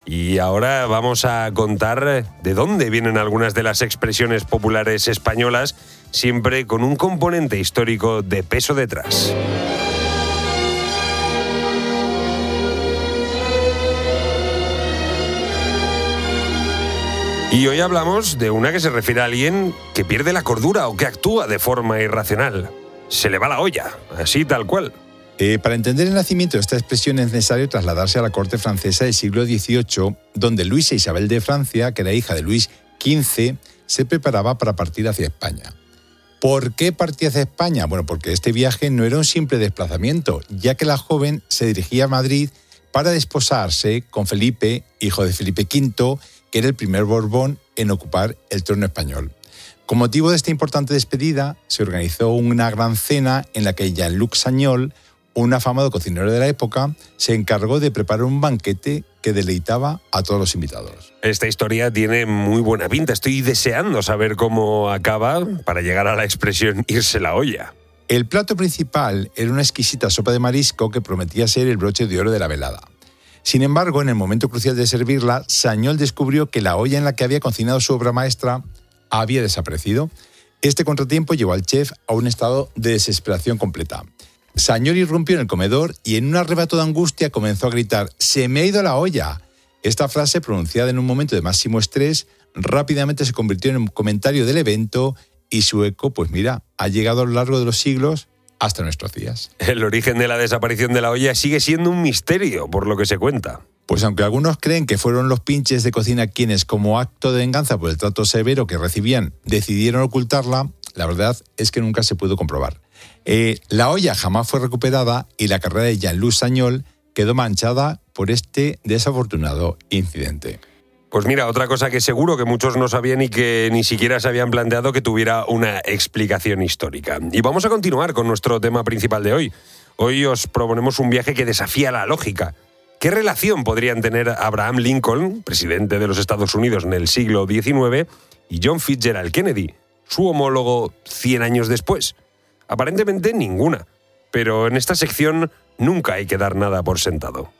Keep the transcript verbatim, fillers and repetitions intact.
Y ahora vamos a contar de dónde vienen algunas de las expresiones populares españolas, siempre con un componente histórico de peso detrás. Y hoy hablamos de una que se refiere a alguien que pierde la cordura o que actúa de forma irracional. Se le va la olla, así tal cual. Eh, para entender el nacimiento de esta expresión es necesario trasladarse a la corte francesa del siglo dieciocho, donde Luisa Isabel de Francia, que era hija de Luis quince, se preparaba para partir hacia España. ¿Por qué partía hacia España? Bueno, porque este viaje no era un simple desplazamiento, ya que la joven se dirigía a Madrid para desposarse con Felipe, hijo de Felipe quinto, que era el primer Borbón en ocupar el trono español. Con motivo de esta importante despedida, se organizó una gran cena en la que Jean-Luc Sagnol, un afamado cocinero de la época, se encargó de preparar un banquete que deleitaba a todos los invitados. Esta historia tiene muy buena pinta. Estoy deseando saber cómo acaba para llegar a la expresión irse la olla. El plato principal era una exquisita sopa de marisco que prometía ser el broche de oro de la velada. Sin embargo, en el momento crucial de servirla, Sagnol descubrió que la olla en la que había cocinado su obra maestra había desaparecido. Este contratiempo llevó al chef a un estado de desesperación completa. Sagnol irrumpió en el comedor y en un arrebato de angustia comenzó a gritar: «¡Se me ha ido la olla!». Esta frase, pronunciada en un momento de máximo estrés, rápidamente se convirtió en un comentario del evento y su eco, pues mira, ha llegado a lo largo de los siglos hasta nuestros días. El origen de la desaparición de la olla sigue siendo un misterio, por lo que se cuenta. Pues aunque algunos creen que fueron los pinches de cocina quienes, como acto de venganza por el trato severo que recibían, decidieron ocultarla, la verdad es que nunca se pudo comprobar. Eh, la olla jamás fue recuperada y la carrera de Jean-Luc Sagnol quedó manchada por este desafortunado incidente. Pues mira, otra cosa que seguro que muchos no sabían y que ni siquiera se habían planteado que tuviera una explicación histórica. Y vamos a continuar con nuestro tema principal de hoy. Hoy os proponemos un viaje que desafía la lógica. ¿Qué relación podrían tener Abraham Lincoln, presidente de los Estados Unidos en el siglo diecinueve, y John Fitzgerald Kennedy, su homólogo cien años después? Aparentemente ninguna, pero en esta sección nunca hay que dar nada por sentado.